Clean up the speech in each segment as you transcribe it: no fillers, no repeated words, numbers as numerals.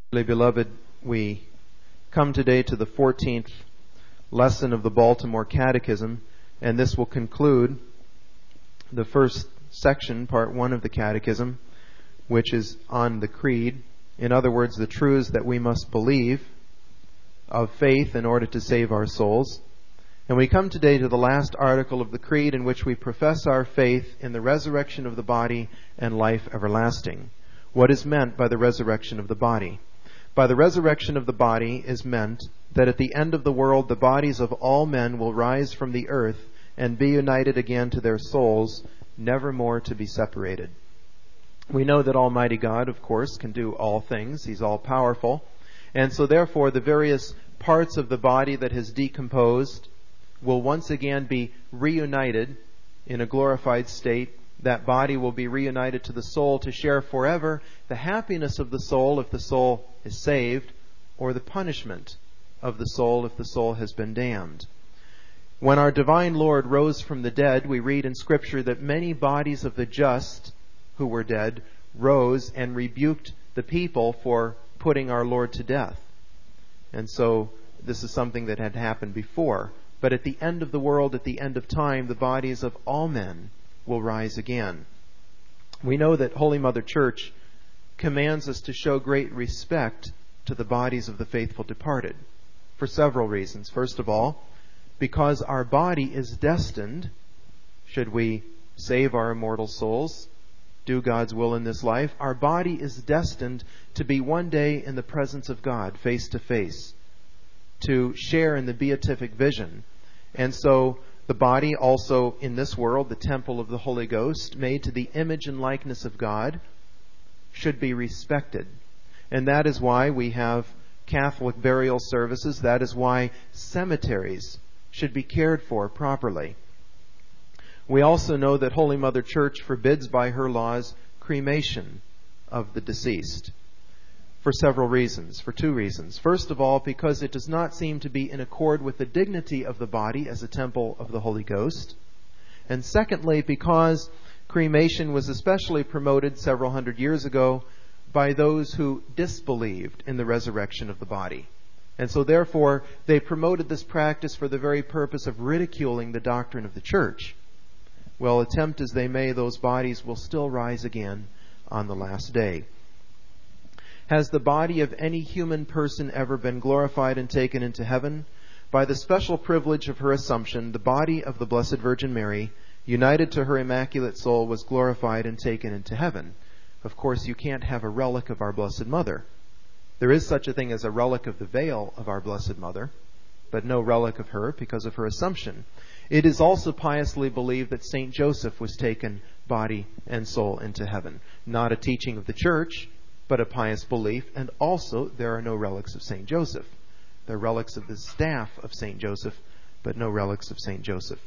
Dearly beloved, we come today to the 14th lesson of the Baltimore Catechism, and this will conclude the first section, part 1 of the Catechism, which is on the Creed. In other words, the truths that we must believe of faith in order to save our souls. And we come today to the last article of the Creed, in which we profess our faith in the resurrection of the body and life everlasting. What is meant by the resurrection of the body? By the resurrection of the body is meant that at the end of the world the bodies of all men will rise from the earth and be united again to their souls, never more to be separated. We know that Almighty God, of course, can do all things. He's all-powerful. And so therefore the various parts of the body that has decomposed will once again be reunited in a glorified state. That body will be reunited to the soul to share forever the happiness of the soul if the soul is saved, or the punishment of the soul if the soul has been damned. When our divine Lord rose from the dead, we read in Scripture that many bodies of the just who were dead rose and rebuked the people for putting our Lord to death. And so this is something that had happened before. But at the end of the world, at the end of time, the bodies of all men will rise again. We know that Holy Mother Church commands us to show great respect to the bodies of the faithful departed for several reasons. First of all, because our body is destined, should we save our immortal souls, do God's will in this life, our body is destined to be one day in the presence of God, face to face, to share in the beatific vision. And so the body also in this world, the temple of the Holy Ghost, made to the image and likeness of God, should be respected. And that is why we have Catholic burial services. That is why cemeteries should be cared for properly. We also know that Holy Mother Church forbids by her laws cremation of the deceased for several reasons, for two reasons. First of all, because it does not seem to be in accord with the dignity of the body as a temple of the Holy Ghost. And secondly, because cremation was especially promoted several hundred years ago by those who disbelieved in the resurrection of the body. And so therefore, they promoted this practice for the very purpose of ridiculing the doctrine of the Church. Well, attempt as they may, those bodies will still rise again on the last day. Has the body of any human person ever been glorified and taken into heaven? By the special privilege of her Assumption, the body of the Blessed Virgin Mary, united to her Immaculate Soul, was glorified and taken into heaven. Of course, you can't have a relic of our Blessed Mother. There is such a thing as a relic of the veil of our Blessed Mother, but no relic of her because of her Assumption. It is also piously believed that Saint Joseph was taken body and soul into heaven. Not a teaching of the Church, but a pious belief. And also, there are no relics of Saint Joseph. There are relics of the staff of Saint Joseph, but no relics of Saint Joseph.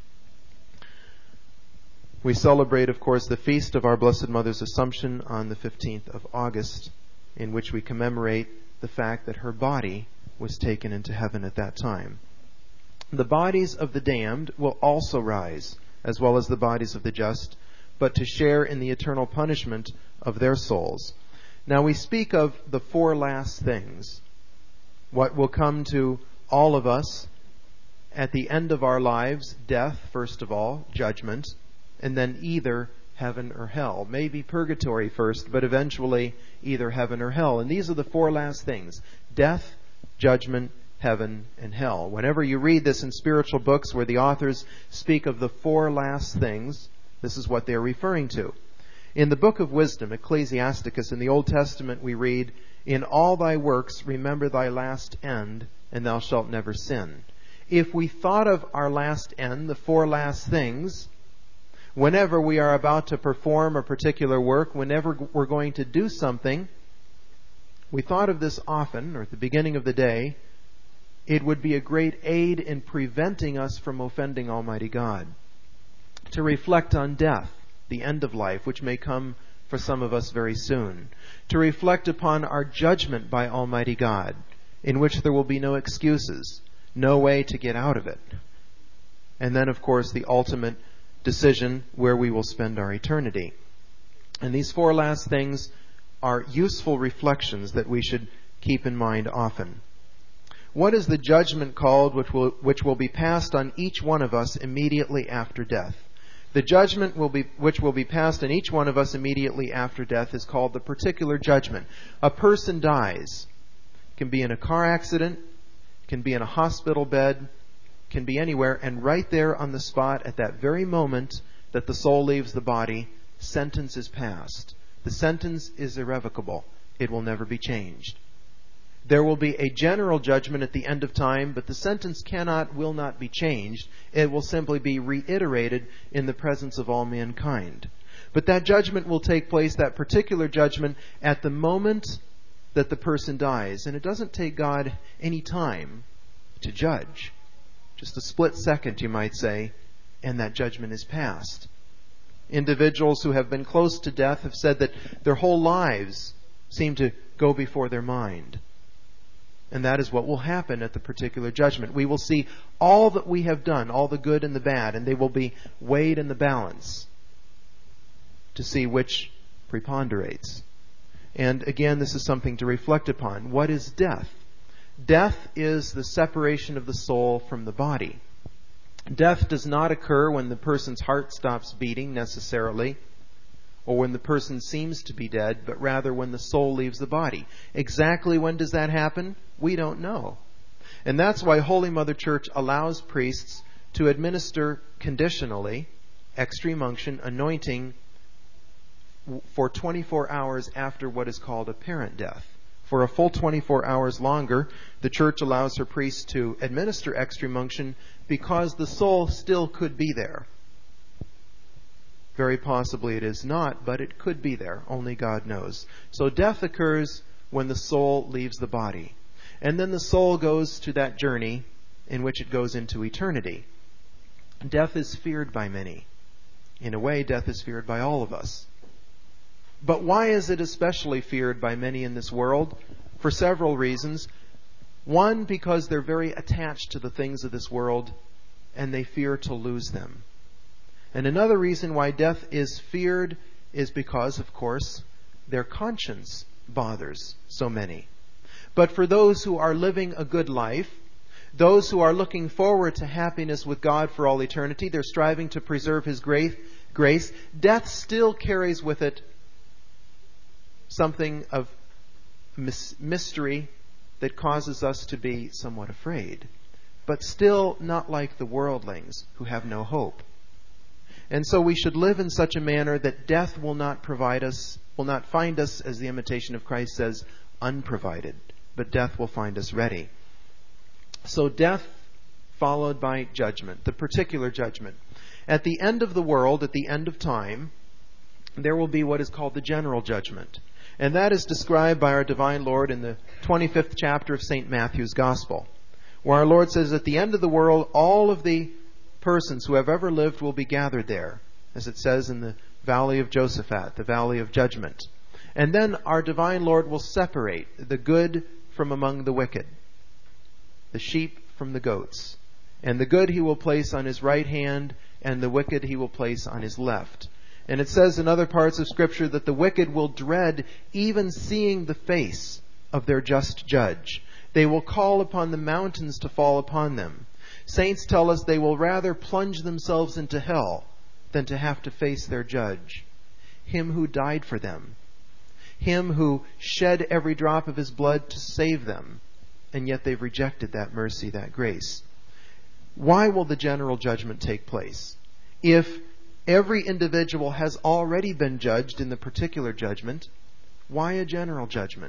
We celebrate, of course, the feast of our Blessed Mother's Assumption on the 15th of August, in which we commemorate the fact that her body was taken into heaven at that time. The bodies of the damned will also rise, as well as the bodies of the just, but to share in the eternal punishment of their souls. Now we speak of the four last things, what will come to all of us at the end of our lives: death, first of all, judgment, and then either heaven or hell. Maybe purgatory first, but eventually either heaven or hell. And these are the four last things: death, judgment, heaven, and hell. Whenever you read this in spiritual books where the authors speak of the four last things, this is what they're referring to. In the book of Wisdom, Ecclesiasticus, in the Old Testament, we read, "In all thy works remember thy last end, and thou shalt never sin." If we thought of our last end, the four last things, whenever we are about to perform a particular work, whenever we're going to do something, we thought of this often, or at the beginning of the day, it would be a great aid in preventing us from offending Almighty God. To reflect on death, the end of life, which may come for some of us very soon. To reflect upon our judgment by Almighty God, in which there will be no excuses, no way to get out of it. And then, of course, the ultimate decision where we will spend our eternity. And these four last things are useful reflections that we should keep in mind often. What is the judgment called which will be passed on each one of us immediately after death? The judgment which will be passed on each one of us immediately after death is called the particular judgment. A person dies. Can be in a car accident, can be in a hospital bed, can be anywhere, and right there on the spot at that very moment that the soul leaves the body, sentence is passed. The sentence is irrevocable. It will never be changed. There will be a general judgment at the end of time, but the sentence will not be changed. It will simply be reiterated in the presence of all mankind. But that judgment will take place, that particular judgment, at the moment that the person dies. And it doesn't take God any time to judge. Just a split second, you might say, and that judgment is passed. Individuals who have been close to death have said that their whole lives seem to go before their mind. And that is what will happen at the particular judgment. We will see all that we have done, all the good and the bad, and they will be weighed in the balance to see which preponderates. And again, this is something to reflect upon. What is death? Death is the separation of the soul from the body. Death does not occur when the person's heart stops beating necessarily, or when the person seems to be dead, but rather when the soul leaves the body. Exactly when does that happen? We don't know. And that's why Holy Mother Church allows priests to administer conditionally extreme unction, anointing, for 24 hours after what is called apparent death. For a full 24 hours longer, the Church allows her priests to administer extreme unction because the soul still could be there. Very possibly it is not, but it could be there. Only God knows. So death occurs when the soul leaves the body. And then the soul goes to that journey in which it goes into eternity. Death is feared by many. In a way, death is feared by all of us. But why is it especially feared by many in this world? For several reasons. One, because they're very attached to the things of this world and they fear to lose them. And another reason why death is feared is because, of course, their conscience bothers so many. But for those who are living a good life, those who are looking forward to happiness with God for all eternity, they're striving to preserve His grace, death still carries with it something of mystery that causes us to be somewhat afraid. But still not like the worldlings who have no hope. And so we should live in such a manner that death will not find us, as the Imitation of Christ says, unprovided. But death will find us ready. So death followed by judgment, the particular judgment. At the end of the world, at the end of time, there will be what is called the general judgment. And that is described by our Divine Lord in the 25th chapter of St. Matthew's Gospel, where our Lord says, at the end of the world, all of the persons who have ever lived will be gathered there, as it says in the Valley of Josaphat, the Valley of Judgment. And then our Divine Lord will separate the good from among the wicked, the sheep from the goats. And the good He will place on His right hand, and the wicked He will place on His left. And it says in other parts of Scripture that the wicked will dread even seeing the face of their just judge. They will call upon the mountains to fall upon them. Saints tell us they will rather plunge themselves into hell than to have to face their judge, Him who died for them, Him who shed every drop of His blood to save them, and yet they've rejected that mercy, that grace. Why will the general judgment take place? If every individual has already been judged in the particular judgment, why a general judgment?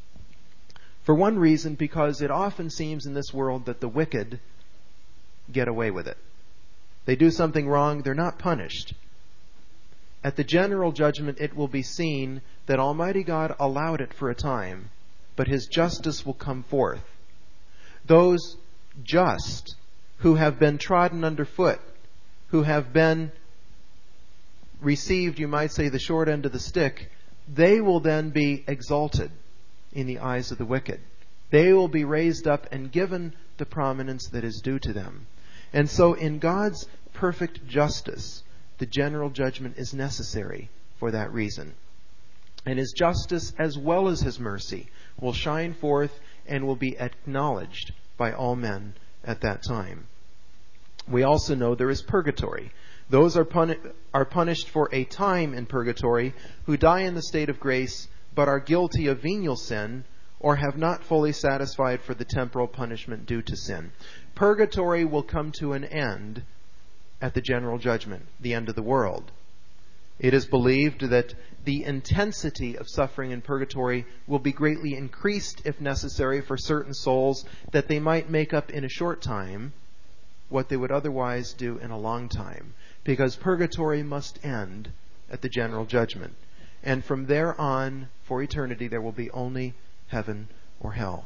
For one reason, because it often seems in this world that the wicked get away with it. They do something wrong, they're not punished. At the general judgment, it will be seen that Almighty God allowed it for a time, but His justice will come forth. Those just who have been trodden underfoot, who have been received, you might say, the short end of the stick, they will then be exalted in the eyes of the wicked. They will be raised up and given the prominence that is due to them. And so in God's perfect justice, the general judgment is necessary for that reason. and his justice as well as his mercy will shine forth and will be acknowledged by all men at that time. We also know there is purgatory. Those are punished for a time in purgatory who die in the state of grace but are guilty of venial sin or have not fully satisfied for the temporal punishment due to sin. Purgatory will come to an end at the general judgment, the end of the world. It is believed that the intensity of suffering in purgatory will be greatly increased if necessary for certain souls, that they might make up in a short time what they would otherwise do in a long time, because purgatory must end at the general judgment. And from there on, for eternity, there will be only heaven or hell.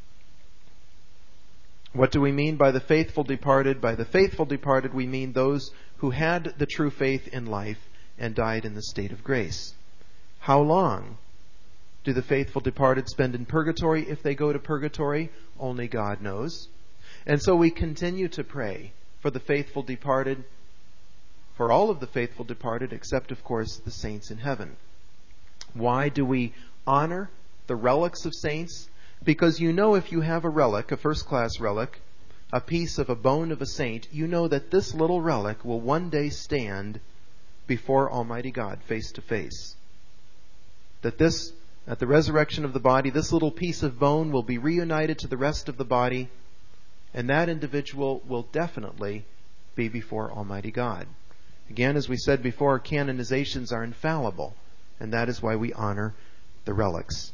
What do we mean by the faithful departed? By the faithful departed, we mean those who had the true faith in life and died in the state of grace. How long do the faithful departed spend in purgatory? If they go to purgatory, only God knows. And so we continue to pray for the faithful departed, for all of the faithful departed, except, of course, the saints in heaven. Why do we honor the relics of saints? Because you know, if you have a relic, a first-class relic, a piece of a bone of a saint, you know that this little relic will one day stand before Almighty God face to face. That this, at the resurrection of the body, this little piece of bone will be reunited to the rest of the body, and that individual will definitely be before Almighty God. Again, as we said before, canonizations are infallible, and that is why we honor the relics.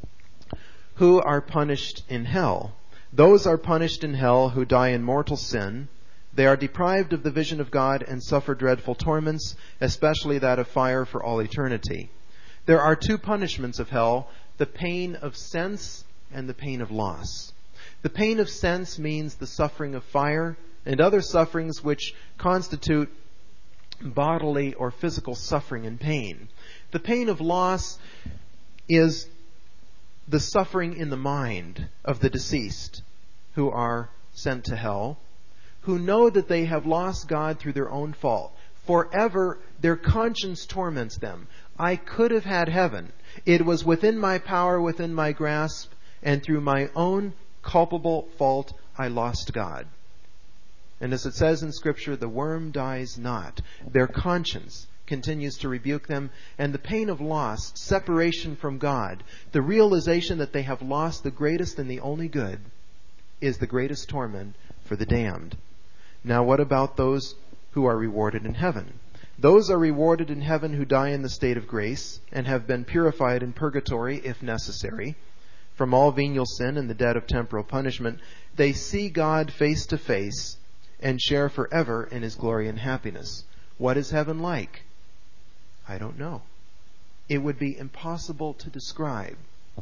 Who are punished in hell? Those are punished in hell who die in mortal sin. They are deprived of the vision of God and suffer dreadful torments, especially that of fire for all eternity. There are two punishments of hell, the pain of sense and the pain of loss. The pain of sense means the suffering of fire and other sufferings which constitute bodily or physical suffering and pain. The pain of loss is the suffering in the mind of the deceased who are sent to hell, who know that they have lost God through their own fault. Forever, their conscience torments them. I could have had heaven. It was within my power, within my grasp, and through my own culpable fault, I lost God. And as it says in Scripture, the worm dies not. Their conscience continues to rebuke them, and the pain of loss, separation from God, the realization that they have lost the greatest and the only good, is the greatest torment for the damned. Now, what about those who are rewarded in heaven? Those are rewarded in heaven who die in the state of grace and have been purified in purgatory, if necessary, from all venial sin and the debt of temporal punishment. They see God face to face and share forever in His glory and happiness. What is heaven like? I don't know. It would be impossible to describe.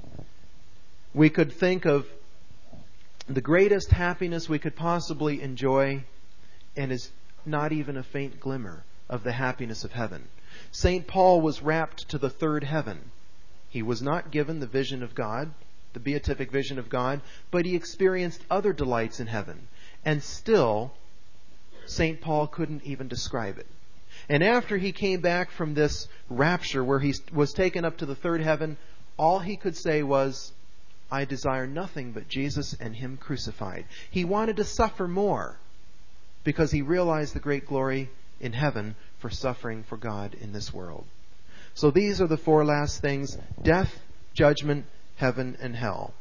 We could think of the greatest happiness we could possibly enjoy, and is not even a faint glimmer of the happiness of heaven. St. Paul was rapt to the third heaven. He was not given the vision of God, the beatific vision of God, but he experienced other delights in heaven. And still, St. Paul couldn't even describe it. And after he came back from this rapture where he was taken up to the third heaven, all he could say was, I desire nothing but Jesus and Him crucified. He wanted to suffer more because he realized the great glory in heaven for suffering for God in this world. So these are the four last things: death, judgment, heaven, and hell.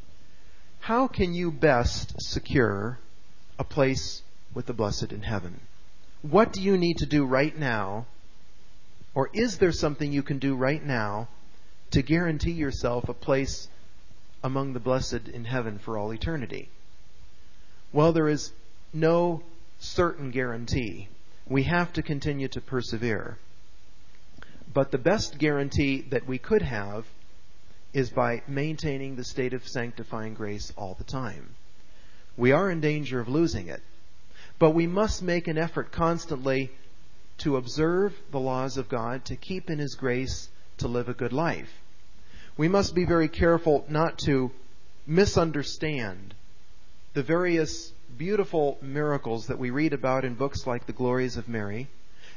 How can you best secure a place with the blessed in heaven? What do you need to do right now, or is there something you can do right now to guarantee yourself a place among the blessed in heaven for all eternity? Well, there is no certain guarantee. We have to continue to persevere. But the best guarantee that we could have is by maintaining the state of sanctifying grace all the time. We are in danger of losing it, but we must make an effort constantly to observe the laws of God, to keep in His grace, to live a good life. We must be very careful not to misunderstand the various beautiful miracles that we read about in books like The Glories of Mary,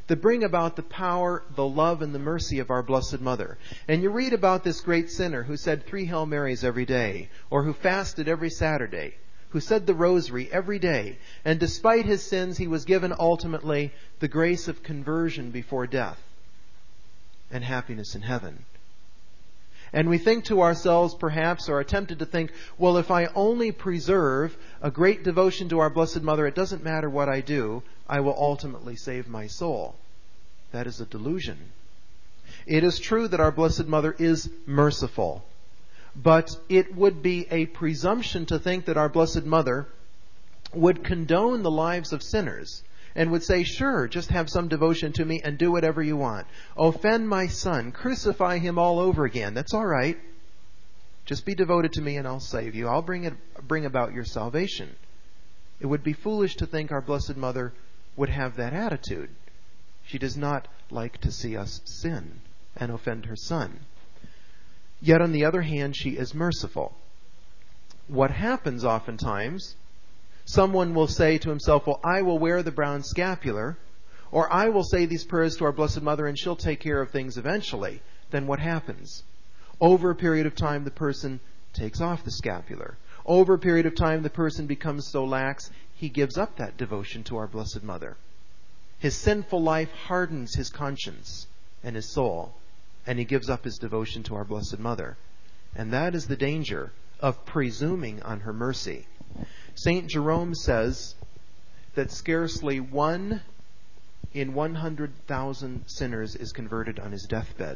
that bring about the power, the love, and the mercy of our Blessed Mother. And you read about this great sinner who said 3 Hail Marys every day, or who fasted every Saturday, who said the rosary every day, and despite his sins, he was given ultimately the grace of conversion before death and happiness in heaven. And we think to ourselves, perhaps, or are tempted to think, well, if I only preserve a great devotion to our Blessed Mother, it doesn't matter what I do, I will ultimately save my soul. That is a delusion. It is true that our Blessed Mother is merciful, but it would be a presumption to think that our Blessed Mother would condone the lives of sinners and would say, sure, just have some devotion to me and do whatever you want. Offend my son, crucify him all over again. That's all right. Just be devoted to me and I'll save you. I'll bring about your salvation. It would be foolish to think our Blessed Mother would have that attitude. She does not like to see us sin and offend her Son. Yet on the other hand, she is merciful. What happens oftentimes, someone will say to himself, well, I will wear the brown scapular, or I will say these prayers to our Blessed Mother and she'll take care of things eventually. Then what happens? Over a period of time, the person takes off the scapular. Over a period of time, the person becomes so lax, he gives up that devotion to our Blessed Mother. His sinful life hardens his conscience and his soul, and he gives up his devotion to our Blessed Mother. And that is the danger of presuming on her mercy. St. Jerome says that scarcely 1 in 100,000 sinners is converted on his deathbed.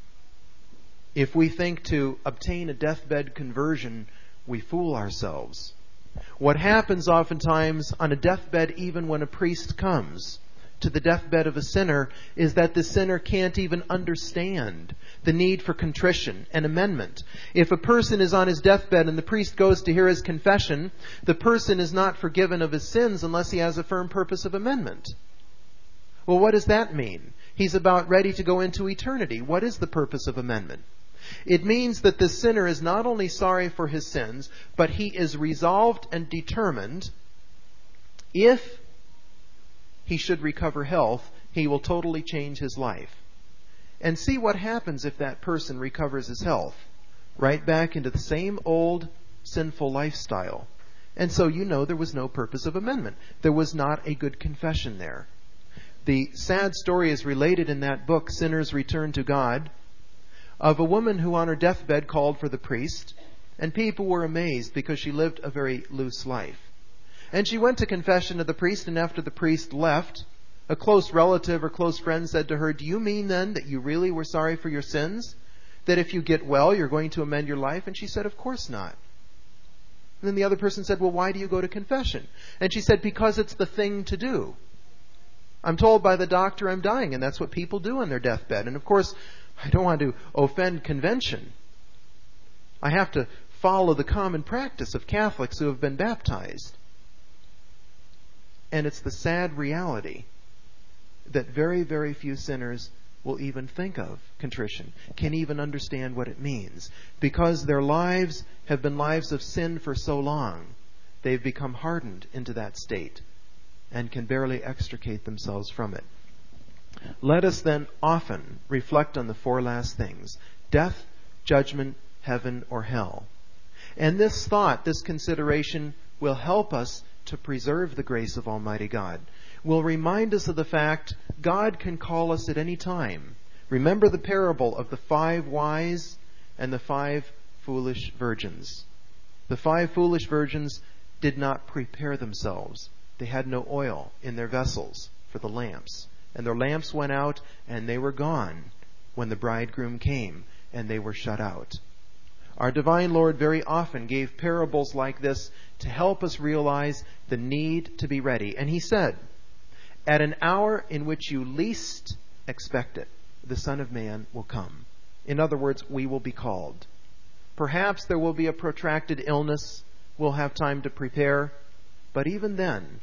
If we think to obtain a deathbed conversion, we fool ourselves. What happens oftentimes on a deathbed, even when a priest comes to the deathbed of a sinner, is that the sinner can't even understand the need for contrition and amendment. If a person is on his deathbed and the priest goes to hear his confession, the person is not forgiven of his sins unless he has a firm purpose of amendment. Well, what does that mean? He's about ready to go into eternity. What is the purpose of amendment? It means that the sinner is not only sorry for his sins, but he is resolved and determined, if he should recover health, he will totally change his life. And see what happens if that person recovers his health. Right back into the same old sinful lifestyle. And so you know there was no purpose of amendment. There was not a good confession there. The sad story is related in that book, Sinners Return to God, of a woman who on her deathbed called for the priest, and people were amazed because she lived a very loose life. And she went to confession to the priest, and after the priest left, a close relative or close friend said to her, do you mean then that you really were sorry for your sins? That if you get well, you're going to amend your life? And she said, of course not. And then the other person said, well, why do you go to confession? And she said, because it's the thing to do. I'm told by the doctor I'm dying, and that's what people do on their deathbed. And of course, I don't want to offend convention. I have to follow the common practice of Catholics who have been baptized. And it's the sad reality that very, very few sinners will even think of contrition, can even understand what it means. Because their lives have been lives of sin for so long, they've become hardened into that state and can barely extricate themselves from it. Let us then often reflect on the 4 last things: death, judgment, heaven, or hell. And this thought, this consideration, will help us to preserve the grace of Almighty God. Will remind us of the fact God can call us at any time. Remember the parable of the 5 wise and the 5 foolish virgins. The 5 foolish virgins did not prepare themselves. They had no oil in their vessels for the lamps. And their lamps went out and they were gone when the bridegroom came, and they were shut out. Our divine Lord very often gave parables like this to help us realize the need to be ready. And he said, at an hour in which you least expect it, the Son of Man will come. In other words, we will be called. Perhaps there will be a protracted illness. We'll have time to prepare. But even then,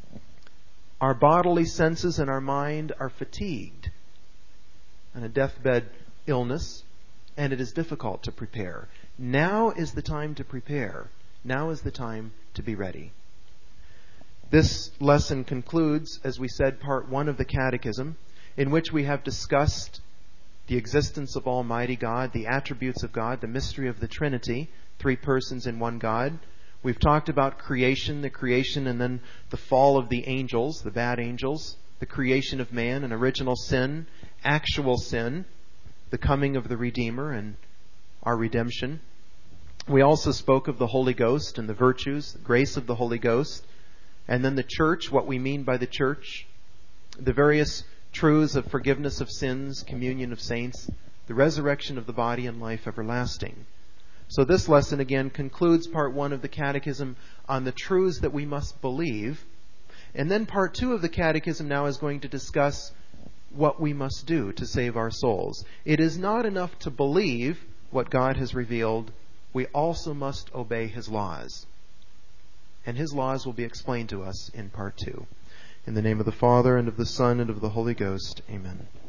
our bodily senses and our mind are fatigued on a deathbed illness, and it is difficult to prepare. Now is the time to prepare. Now is the time to be ready. This lesson concludes, as we said, part 1 of the Catechism. in which we have discussed the existence of Almighty God, the attributes of God, the mystery of the Trinity, three persons in one God. We've talked about creation, the creation and then the fall of the angels, the bad angels, the creation of man and original sin, actual sin, the coming of the Redeemer and our redemption. We also spoke of the Holy Ghost and the virtues, the grace of the Holy Ghost, and then the church, what we mean by the church, the various truths of forgiveness of sins, communion of saints, the resurrection of the body and life everlasting. So this lesson again concludes part 1 of the Catechism on the truths that we must believe. And then part 2 of the Catechism now is going to discuss what we must do to save our souls. It is not enough to believe what God has revealed. We also must obey His laws. And His laws will be explained to us in part 2. In the name of the Father, and of the Son, and of the Holy Ghost. Amen.